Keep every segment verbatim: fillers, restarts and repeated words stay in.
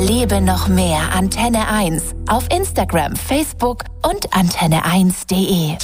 Erlebe noch mehr Antenne eins auf Instagram, Facebook und antenne eins punkt de.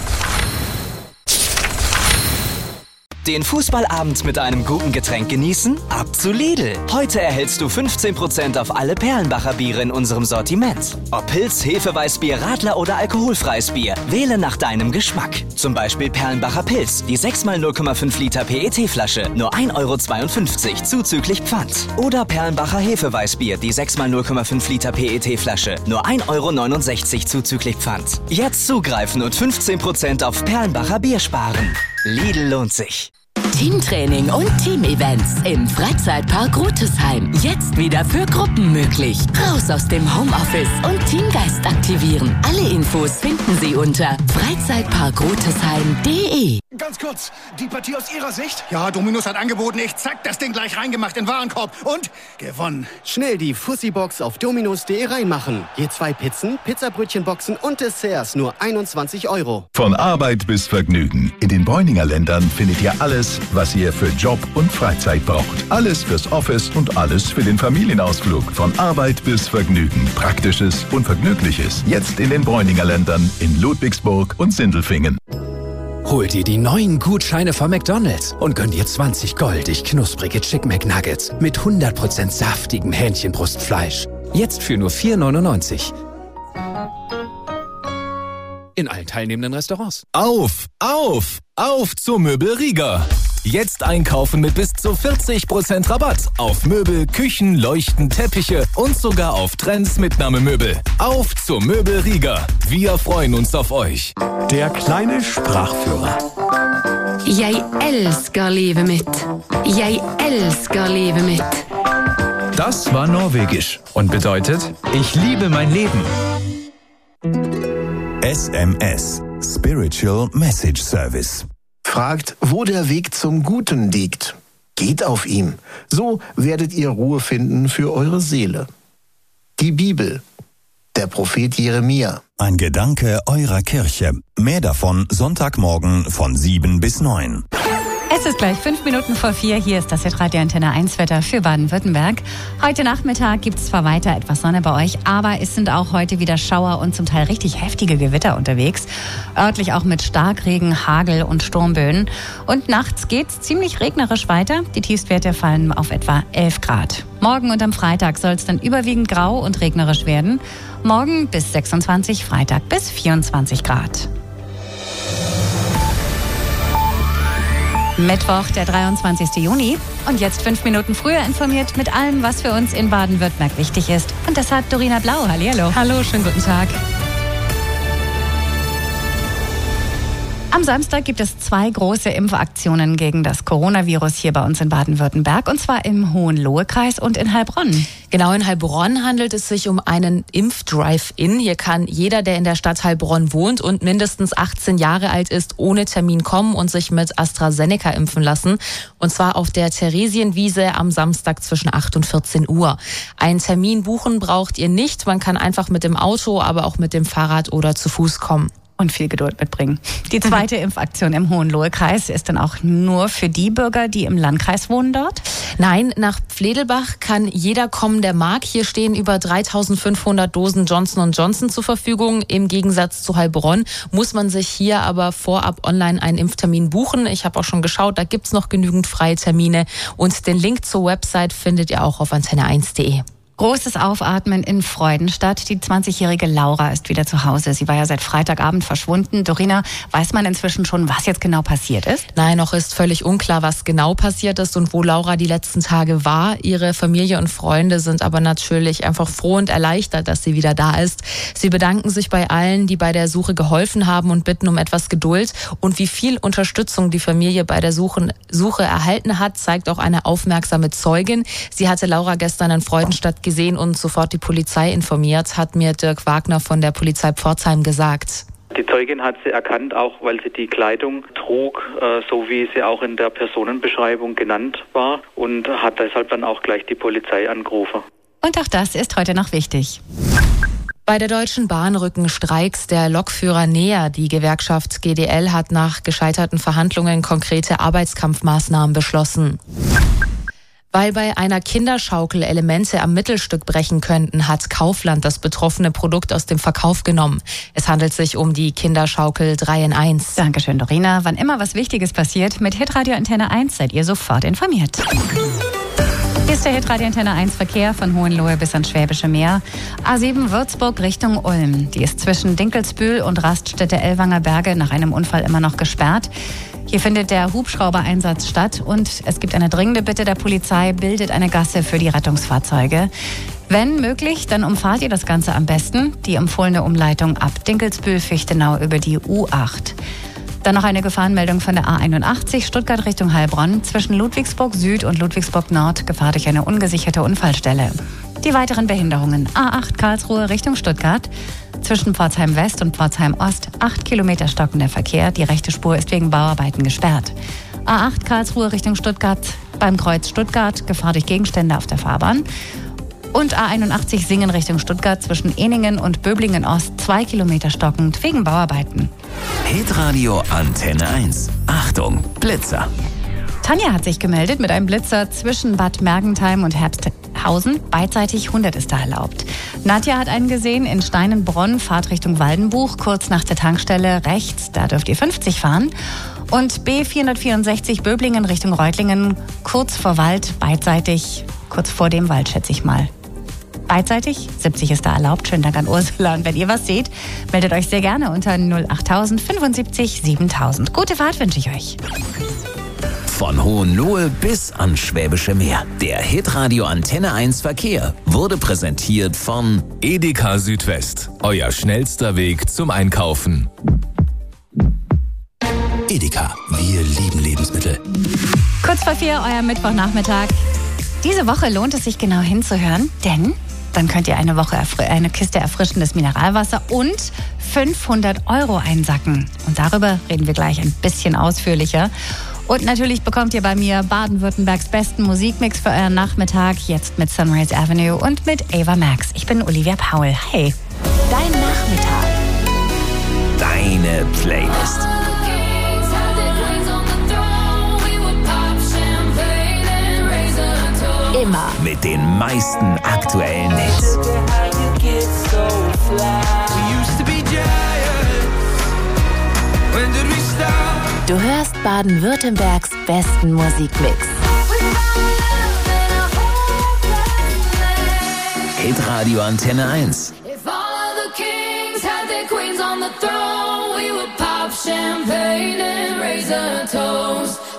Den Fußballabend mit einem guten Getränk genießen? Ab zu Lidl. Heute erhältst du fünfzehn Prozent auf alle Perlenbacher Biere in unserem Sortiment. Ob Pilz, Hefeweißbier, Radler oder alkoholfreies Bier, wähle nach deinem Geschmack. Zum Beispiel Perlenbacher Pilz, die sechs mal null Komma fünf Liter P E T-Flasche, nur ein Euro zweiundfünfzig, zuzüglich Pfand. Oder Perlenbacher Hefeweißbier, die sechs mal null Komma fünf Liter P E T-Flasche, nur ein Euro neunundsechzig, zuzüglich Pfand. Jetzt zugreifen und fünfzehn Prozent auf Perlenbacher Bier sparen. Lidl lohnt sich. Teamtraining und Teamevents im Freizeitpark Rutesheim. Jetzt wieder für Gruppen möglich. Raus aus dem Homeoffice und Teamgeist aktivieren. Alle Infos finden Sie unter freizeitpark rutesheim punkt de. Ganz kurz, die Partie aus Ihrer Sicht? Ja, Dominus hat angeboten, ich zack, das Ding gleich reingemacht in den Warenkorb und gewonnen. Schnell die Fussi-Box auf dominus punkt de reinmachen. Je zwei Pizzen, Pizzabrötchenboxen und Desserts nur einundzwanzig Euro. Von Arbeit bis Vergnügen. In den Bräuninger Ländern findet ihr alles, was ihr für Job und Freizeit braucht. Alles fürs Office und alles für den Familienausflug. Von Arbeit bis Vergnügen. Praktisches und Vergnügliches. Jetzt in den Bräuninger Ländern in Ludwigsburg und Sindelfingen. Hol dir die neuen Gutscheine von McDonald's und gönn dir zwanzig goldig knusprige Chick McNuggets mit hundert Prozent saftigem Hähnchenbrustfleisch. Jetzt für nur vier neunundneunzig. In allen teilnehmenden Restaurants. Auf, auf, auf zur Möbel Rieger. Jetzt einkaufen mit bis zu vierzig Prozent Rabatt auf Möbel, Küchen, Leuchten, Teppiche und sogar auf Trends Mitnahmemöbel. Auf zur Möbel Rieger. Wir freuen uns auf euch. Der kleine Sprachführer. Jeg elsker livet mitt. Jeg elsker livet mitt. Das war Norwegisch und bedeutet, ich liebe mein Leben. S M S, Spiritual Message Service. Fragt, wo der Weg zum Guten liegt. Geht auf ihm. So werdet ihr Ruhe finden für eure Seele. Die Bibel. Der Prophet Jeremia. Ein Gedanke eurer Kirche. Mehr davon Sonntagmorgen von sieben bis neun. Es ist gleich fünf Minuten vor vier. Hier ist das Radio Antenne eins Wetter für Baden-Württemberg. Heute Nachmittag gibt es zwar weiter etwas Sonne bei euch, aber es sind auch heute wieder Schauer und zum Teil richtig heftige Gewitter unterwegs. Örtlich auch mit Starkregen, Hagel und Sturmböen. Und nachts geht's ziemlich regnerisch weiter. Die Tiefstwerte fallen auf etwa elf Grad. Morgen und am Freitag soll es dann überwiegend grau und regnerisch werden. Morgen bis sechsundzwanzig, Freitag bis vierundzwanzig Grad. Mittwoch, der dreiundzwanzigsten Juni. Und jetzt fünf Minuten früher informiert mit allem, was für uns in Baden-Württemberg wichtig ist. Und das hat Dorina Blau. Hallihallo. Hallo, schönen guten Tag. Am Samstag gibt es zwei große Impfaktionen gegen das Coronavirus hier bei uns in Baden-Württemberg, und zwar im Hohenlohe-Kreis und in Heilbronn. Genau, in Heilbronn handelt es sich um einen Impf-Drive-In. Hier kann jeder, der in der Stadt Heilbronn wohnt und mindestens achtzehn Jahre alt ist, ohne Termin kommen und sich mit AstraZeneca impfen lassen. Und zwar auf der Theresienwiese am Samstag zwischen acht und vierzehn Uhr. Einen Termin buchen braucht ihr nicht. Man kann einfach mit dem Auto, aber auch mit dem Fahrrad oder zu Fuß kommen. Und viel Geduld mitbringen. Die zweite Impfaktion im Hohenlohe-Kreis ist dann auch nur für die Bürger, die im Landkreis wohnen dort? Nein, nach Pfledelbach kann jeder kommen, der mag. Hier stehen über dreitausendfünfhundert Dosen Johnson und Johnson zur Verfügung. Im Gegensatz zu Heilbronn muss man sich hier aber vorab online einen Impftermin buchen. Ich habe auch schon geschaut, da gibt's noch genügend freie Termine. Und den Link zur Website findet ihr auch auf antenne eins punkt de. Großes Aufatmen in Freudenstadt. Die zwanzigjährige Laura ist wieder zu Hause. Sie war ja seit Freitagabend verschwunden. Dorina, weiß man inzwischen schon, was jetzt genau passiert ist? Nein, noch ist völlig unklar, was genau passiert ist und wo Laura die letzten Tage war. Ihre Familie und Freunde sind aber natürlich einfach froh und erleichtert, dass sie wieder da ist. Sie bedanken sich bei allen, die bei der Suche geholfen haben, und bitten um etwas Geduld. Und wie viel Unterstützung die Familie bei der Suche, Suche erhalten hat, zeigt auch eine aufmerksame Zeugin. Sie hatte Laura gestern in Freudenstadt gesehen und sofort die Polizei informiert, hat mir Dirk Wagner von der Polizei Pforzheim gesagt. Die Zeugin hat sie erkannt, auch weil sie die Kleidung trug, äh, so wie sie auch in der Personenbeschreibung genannt war, und hat deshalb dann auch gleich die Polizei angerufen. Und auch das ist heute noch wichtig. Bei der Deutschen Bahn rücken Streiks der Lokführer näher. Die Gewerkschaft G D L hat nach gescheiterten Verhandlungen konkrete Arbeitskampfmaßnahmen beschlossen. Weil bei einer Kinderschaukel Elemente am Mittelstück brechen könnten, hat Kaufland das betroffene Produkt aus dem Verkauf genommen. Es handelt sich um die Kinderschaukel drei in eins. Dankeschön, Dorina. Wann immer was Wichtiges passiert, mit Hitradio Antenne eins seid ihr sofort informiert. Hier ist der Hitradio Antenne eins Verkehr von Hohenlohe bis ans Schwäbische Meer. A sieben Würzburg Richtung Ulm. Die ist zwischen Dinkelsbühl und Raststätte Ellwanger Berge nach einem Unfall immer noch gesperrt. Hier findet der Hubschraubereinsatz statt und es gibt eine dringende Bitte der Polizei, bildet eine Gasse für die Rettungsfahrzeuge. Wenn möglich, dann umfahrt ihr das Ganze am besten. Die empfohlene Umleitung ab Dinkelsbühl-Fichtenau über die U acht. Dann noch eine Gefahrenmeldung von der A einundachtzig, Stuttgart Richtung Heilbronn. Zwischen Ludwigsburg Süd und Ludwigsburg Nord Gefahr durch eine ungesicherte Unfallstelle. Die weiteren Behinderungen. A acht Karlsruhe Richtung Stuttgart. Zwischen Pforzheim West und Pforzheim Ost acht Kilometer stockender Verkehr. Die rechte Spur ist wegen Bauarbeiten gesperrt. A acht Karlsruhe Richtung Stuttgart beim Kreuz Stuttgart. Gefahr durch Gegenstände auf der Fahrbahn. Und A einundachtzig Singen Richtung Stuttgart zwischen Ehningen und Böblingen Ost zwei Kilometer stockend wegen Bauarbeiten. Hitradio Antenne eins. Achtung, Blitzer. Tanja hat sich gemeldet mit einem Blitzer zwischen Bad Mergentheim und Herbsthausen. Beidseitig hundert ist da erlaubt. Nadja hat einen gesehen in Steinenbronn, Fahrt Richtung Waldenbuch, kurz nach der Tankstelle rechts. Da dürft ihr fünfzig fahren. Und B vierhundertvierundsechzig Böblingen Richtung Reutlingen, kurz vor Wald, beidseitig, kurz vor dem Wald, schätze ich mal. Beidseitig, siebzig ist da erlaubt. Schönen Dank an Ursula. Und wenn ihr was seht, meldet euch sehr gerne unter null achttausend fünfundsiebzig siebentausend. Gute Fahrt wünsche ich euch. Von Hohenlohe bis ans Schwäbische Meer. Der Hitradio Antenne eins Verkehr wurde präsentiert von Edeka Südwest. Euer schnellster Weg zum Einkaufen. Edeka, wir lieben Lebensmittel. Kurz vor vier, euer Mittwochnachmittag. Diese Woche lohnt es sich genau hinzuhören, denn dann könnt ihr eine Woche erfri- eine Kiste erfrischendes Mineralwasser und fünfhundert Euro einsacken. Und darüber reden wir gleich ein bisschen ausführlicher. Und natürlich bekommt ihr bei mir Baden-Württembergs besten Musikmix für euren Nachmittag, jetzt mit Sunrise Avenue und mit Ava Max. Ich bin Olivia Paul. Hey. Dein Nachmittag. Deine Playlist. Immer mit den meisten aktuellen Hits. Du hörst Baden-Württembergs besten Musikmix. Hitradio Antenne eins. If all of the kings had their queens on the throne, we would pop champagne and raise a toast.